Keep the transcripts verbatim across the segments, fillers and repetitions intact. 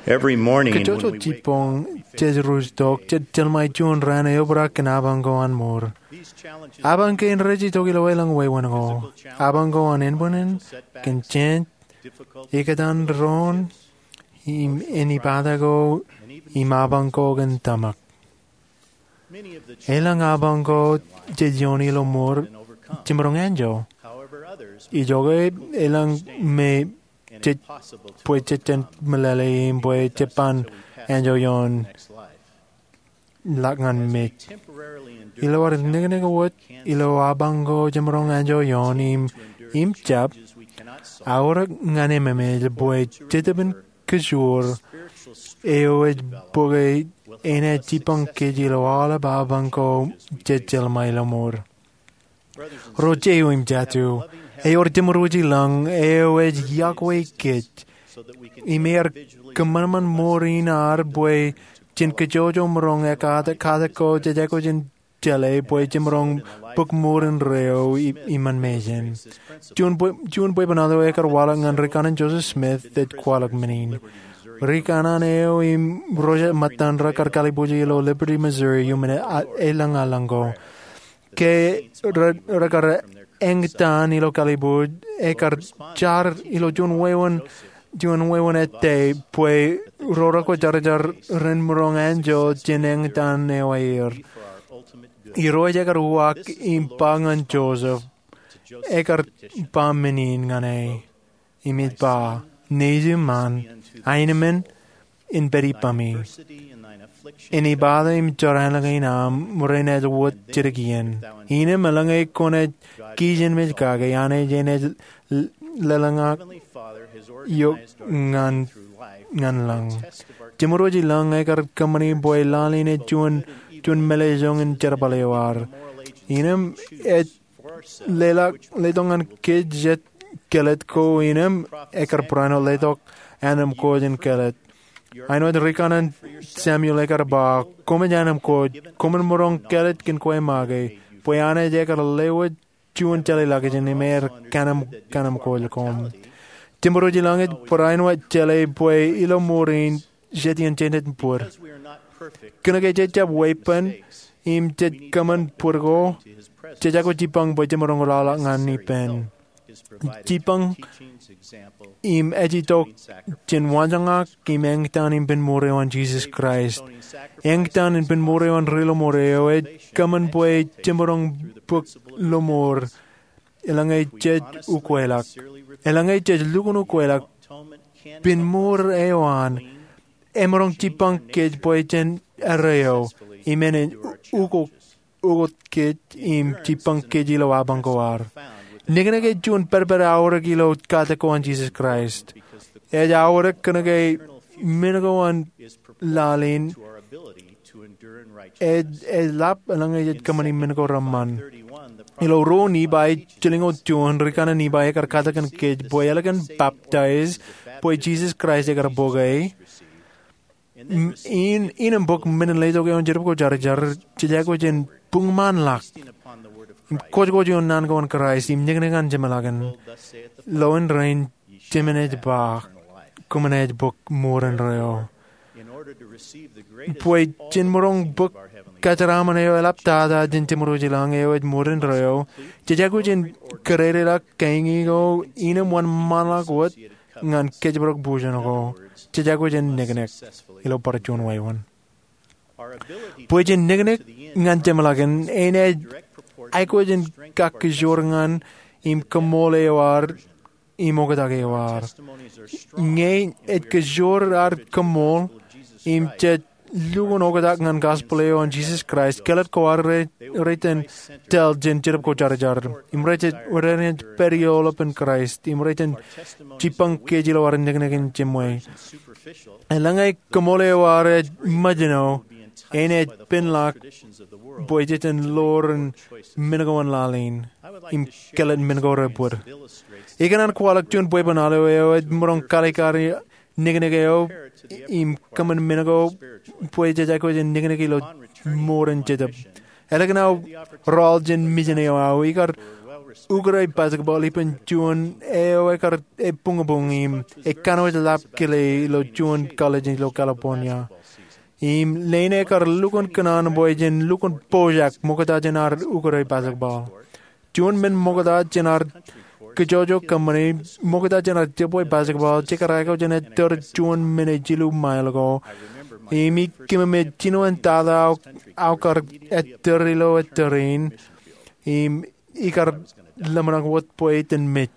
Every morning when Kejojo we wake tipong jejrus dok jelmai jun rana yobra kenabango an mor. these challenges Abang ke enreji togi lo welang we wango. Abango an enbonen ken chen ikadan ron im enibadago imabango gen tamak. many of the Elang abango jejoni lo mor chimrong anjo. however others Ijoge elang me and je impossible to pue chechen malale pue chepan anjo yon next life. lagngan me. Temporarily endure Ilo war nege wot ilo abango jimrong anjo yon im im chap challenges we cannot solve. ahora ngane meme pue cheteben kishur Spiritual strength eo e boge ene tipang ke jilo ala babango jechel mailo mor. brothers and Roje im jatu. Eor timruji lang eo e yakwe kit. so that we can Imer kemaman morinar boy chin kejojo mrong e kada kada ko jejako jin jale boy jimrong buk morin reo iman mejen. Jun boy jun boy banado e karwala ngan rikanan Joseph Smith det kwalak menin. Rikanan eo im roja matanra karkali boji lo Liberty, Missouri yumene elang alango. Ke rakar engtan ilo kalibud ekar char ilo jun wewan jun wewan ete pue rora ko jar jar ren murong anjo jeneng tan newair for our ultimate good. iro ekar wak impangan Joseph ekar pamenin ngane imit pa neziman ainemen in beri pami Adversity and thine affliction ini bada im joran lagay na murene wot jirgian ine malangay kone kijen med kage ane jene lalanga Heavenly Father has yo organized our ngan through life ngan lang test of our jimroji lang ay kar kamani boy laline chun chun mele jong in cherbalewar moral agents inem et for ourselves lela ledongan ke jet kelet ko inem ekar prano ledok anam ko jen kelet I know the Rikanan Samuel ekar ba komen janam ko komen morong kelet kin ko mage poyane jekar lewo chun chale lage jen mer kanam kanam ko kom timbro jilanget poraino chale poy ilo morin jetien chenet pur because we are not perfect kana ke jecha weapon im jet kaman purgo to his presence jeja ko jipang boy jemorong lala ngani pen is provided jipang teachings example im ejitok jen wanjanga kimeng tan im ben morewan Jesus Christ atoning sacrifice Yang tan in ben morewan rilo moreo et kaman boy jemorong buk lomor elangay jet ukwelak elangay jet lukun ukwelak atonement can bin mor ewan emorong jipang kej boy jen areo imenen ugo ugo kej im jipang kej ilo abang kowar Nigga jun perper ahora kilo kata koan Jesus Christ. Eja ahora kena ke minagoan is lalin to our ability to endure in ed righteousness. ed lap alang ed kamani minago raman. thirty-one the Ilo ro ni bai chilingo jun rikana ni bai kar kata kan ke boy alagan baptize boy Jesus Christ ekar bogay. In in a book minen leto ke on jerp ko jar jar chijago jen pungman lak. upon the word of Christ. Koj ko jon nan kon Christ im nignegan jemalagan. Thus saith the Lowen rain ye shall Jimenez have ba eternal life. kumaned book moren reo. In order to receive the greatest Pue of all jin the morong blessings book of our heavenly kataraman eo elaptada jin timuro jilang eo ed moren reo. Jajagu jin karere la kaingi go inem wan malak wat ngan kejbrok bujan go. Jajagu jin negnek successfully, ilo parchun waiwan. our ability to Pue jin negnek to the end ngan jemalagan ene direct proportion aiko to the jin strength of our kakjor ngan im kamole war imogatake war. testimonies are strong. Ngay et kajor ar kamol of Jesus im Christ. chet lugon ogadak ngan gospel on Jesus Christ kelet ko ar reten tel jen jerp ko jar jar im rete weren periol up in Christ im reten Our testimonies chipang are ke jilo war negnen chemwe superficial elangay kamole war majino be enticed ene by the pinlak false traditions of the world. boyjeten loren minagon lalin I would like im to share kelet an minago experience repur that illustrates Ikanan kwalak chun boy banalo eo ed morong kalikari nignegeo im kaman minago boy jajako jen nignegilo moren jedab. Elaganaw rol jen mijeneo au ikar Uguray basketball ipan June eo ekar e pungabungim e kanawit lap kile ilo June college ilo California. Im lene ekar lukon kanan boy jen lukon pojak mokata jenar uguray basketball. June men mokata jenar kejojo company mokata jenar jeboy basketball chekarako jenar ter June mene jilu mailgo. Imi kimame chino entada au aukar eterilo eterin. Im ikar lamarang wat poet en met.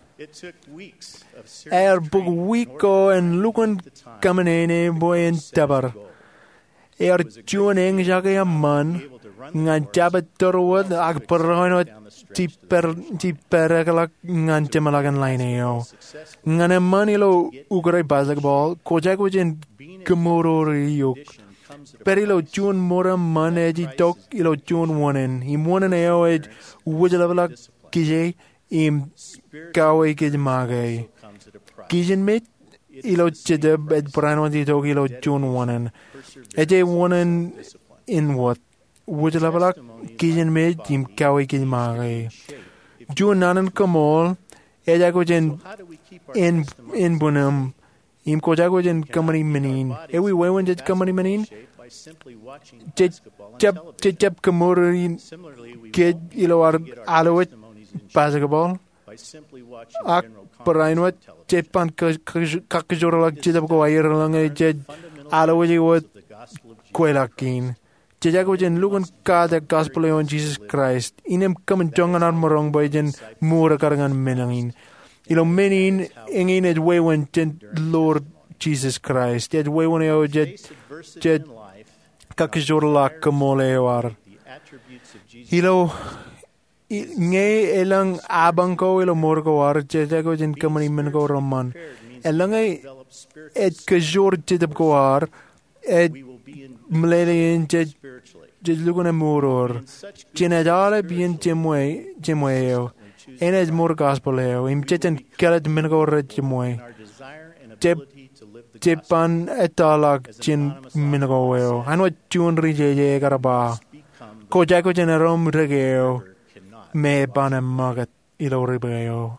Er bug wiko en lukon kamenene boy en tabar. Er juan eng jagaya man ngan jabat terwat ag perhoinot ti per ti peregalak ngan temalagan laineo. Ngan manilo uguray basketball kojak wajen gemorori yok. Perilo juan mora man eji tok ilo juan wanen. Im wanen eo ej wajalabala kije im kawe kij magay. Kijen met ilo chedeb ed branwati tok ilo juan wanen. Eje wanen in what? Wajalabala kijen met im kawe kij magay. Juan nanan kamol eja kojen in in bunam. Im kojago jen company manin. Ewi wewen jet company manin. Jet jab jet jab kamori kid ilo ar alowit basketball. Ak perainwat jet pan kakjoralak jet ko ayer lang jet alowit wat kwelakin. Jajago jen lugan ka the gospel on Jesus Christ. Inem kamen jongan ar morong boy jen mura karangan menangin. Ilo menin ingin et wewen jen Lord Jesus Christ. Jet wewen eo jet jet kakjorlak kamoleo ar. Ilo nge elang abangko ilo morgo ar jetago jen kamani mengo roman. Elang et kajor jetap ko ar et mlelein jet jet lugan amoror. Jenadale bien jemwe jemweo. En het mor gospeleo im jeten kelet mengo rejmoy. Jep jepan etalak jin mengoeo. Anwa jun rijeje garaba. Kojako jenerom regeo. Me banem magat ilo ribeo.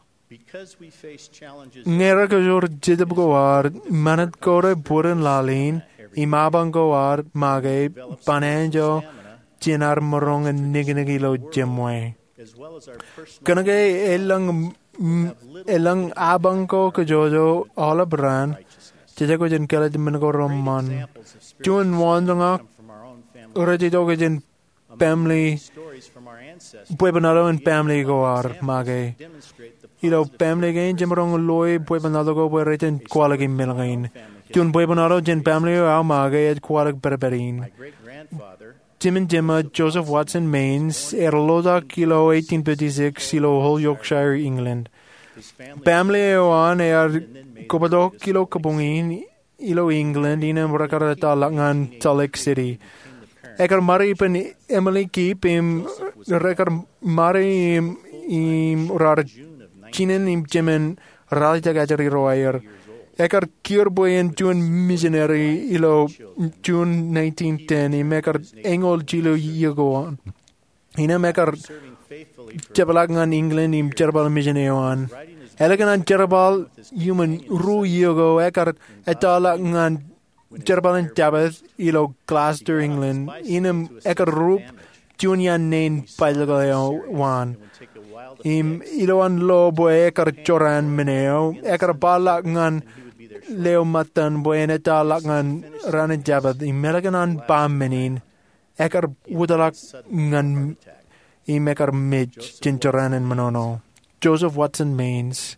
Ngera kajor jedab goar manat kore buren lalin imabang goar mage panenjo jenar morong niginigilo jemwe. Kanagay elang elang abang ko kajojo ala bran jaja ko jen kala jen ko roman jun wandanga urajito ko jen family puebanado en family go ar mage ilo family gain jemrong loy puebanado go puereten quality melgain jun puebanado jen family au mage et quality berberin Jim and Gemma, Joseph Watson, Mains, Erloda, Kilo, eighteen fifty-six, Kilo, Hull, Yorkshire, England. Family Oan, Er, Kobado, Kilo, Kabungin, Ilo, England, Inam, Rakarata, Langan, Salt Lake City. Ekar Mari, Pen, Emily, Keep, Im, Rekar Mari, Im, Im, Rar, Chinen, Im, Jimin, Ralita Gajari Royer. Ekar Kierboy and June missionary ilo June nineteen ten. He mekar engol jilo yegoan. Ina mekar jabalagan England im jerbal missionarywan. Elegan jerbal human ru yego ekar etalagan jerbal and jabath ilo Gloucester England. Inam ekar rup junian nain pailagao wan. Im iloan lo boy ekar joran meneo ekar balagan Leo matan buena talagan ranan jabat imelagan pamenin ekar wudalak ngan imekar mij jinjoranan manono. Joseph Watson Mains.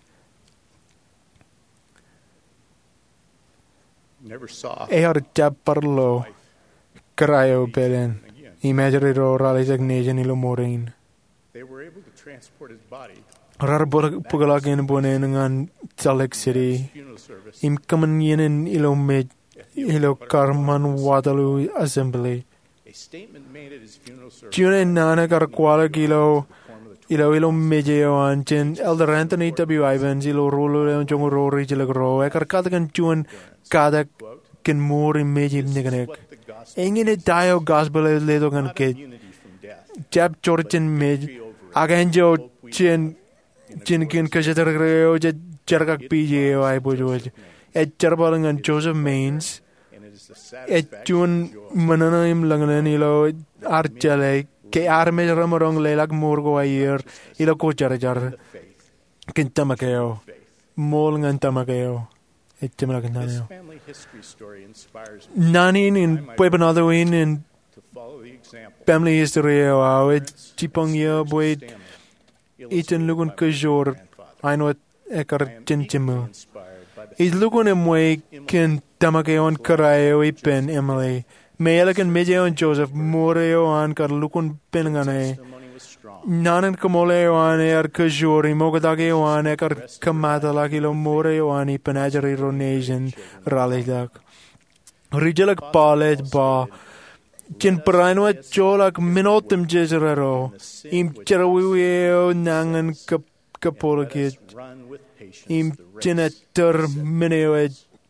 Ehar jab parlo krayo belen imagero ralisag nejan ilo morin. They were able to transport his body. Rar pugalagin bunen ngan Salt Lake City. Im kaman yenen ilo med ilo Carman Waterloo Assembly. June nana kar kwala kilo ilo ilo medeo anchen Elder Anthony W. Ivans ilo rolo leon jongo rori jilagro ekar katakan June kada ken more meji neganek. Engine tayo gospel ledo kan ke jab chorchen med aganjo Chin Chin kin kashatargreo jargak pijeo ai bojoj. Et jarbalangan Joseph Maines. And it is the Et satisfaction jun mananaim langanan ilo arjale ke arme ramarong lelak murgo ayer ilo ko jarjar. faith. Kintamakeo. Mol ngan tamakeo. Et This timlakananeo. family history story inspires me Nanin in Puebanadoin in to follow the example. family history au et chipongyo boy Stanley, itin lugun kajor ainot ekar I am chinchimu. equally inspired by the Is lugun emwe kin tamakeon karayo ipen Emily. Meelakan mejeon Joseph moreo an kar lukun penangane. testimony was strong. Nanan kamoleo an er kajori mogadageo an ekar kamadalakilo moreo an ipen ajari ronesian ralidak. Rijalak palet ba. Chin praino cholak minotum jezrero. Im cherawiweo nangan kap kapolakit. Run with patience Im the race. chin etter mineo et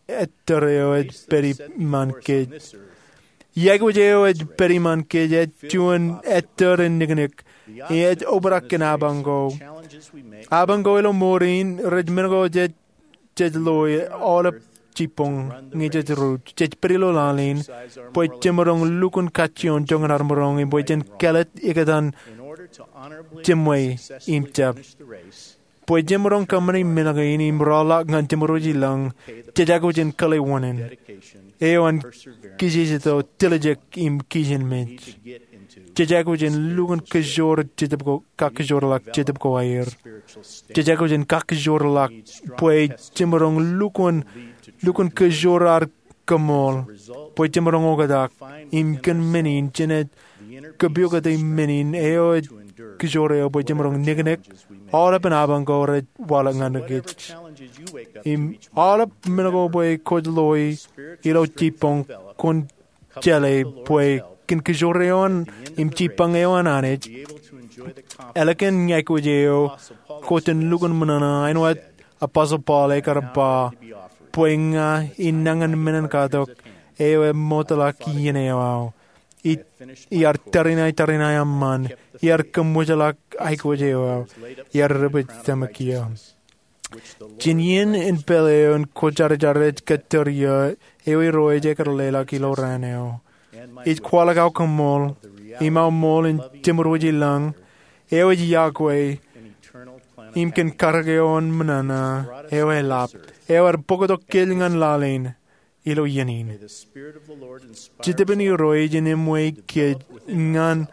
ettereo et peri mankit. This earth, Jagwajeo et peri mankit et chuan etter en nignik. Et obraken abango. challenges we make Abango elo morin redmingo jet jet loy all up chipong ngijet root jet perilo lalin. exercise our Poi moral chimorong lukun kachion jongan armorong in boy jen kelet ikatan in order to honorably Jimway, and successfully imchap. finish the race. poi chimorong kamani minagain imrala ngan chimoroji lang jajago jen kale wonen. Dedication, Ewan perseverance kijito tilajek im kijin need mench. to get into Jajago jen lukun kajor jitapko kakajor lak jitapko ayer. spiritual state. Jajago jen kakajor lak poi chimorong lukun lukun kajor ar kamol. Result, Poi chimorong ogadak im kan menin jenet the inner kabyoga de menin eo to endure kajore poi chimorong nignek. All up in abango red wala whatever nganagit. challenges you wake up to Im each morning. all up minago boy kodloi Spiritual ilo strength chipong developed, kun coupled jale with the Lord's boy help, kin kijoreon im chipang ewan anich. be able to enjoy the confidence Elekan nyakujeo Apostle Paul koten lugun manana ainwat apostle Paul ekarpa to be offered. poinga inangan minan katok ewe motala kiyeneo. It iar tarinay tarinay amman iar kamujalak aikujeo iar rubit tamakia. which the Lord Jinyin in peleon kojarjaret katoria ewe roe jekar lela kilo raneo. and my It kwalagaw kamol imau mol in timurwaji lang ewe Yahweh an eternal plan of im ken kargeon manana ewe lap ewe pokoto kilingan lalin ilo yanin. the Spirit of the Lord inspire Jitibini roe jinemwe kid ngan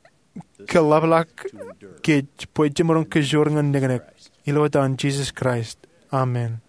kalablak to endure. kid poitimurong kajor ngan neganek ilo tan Jesus Christ. Amen.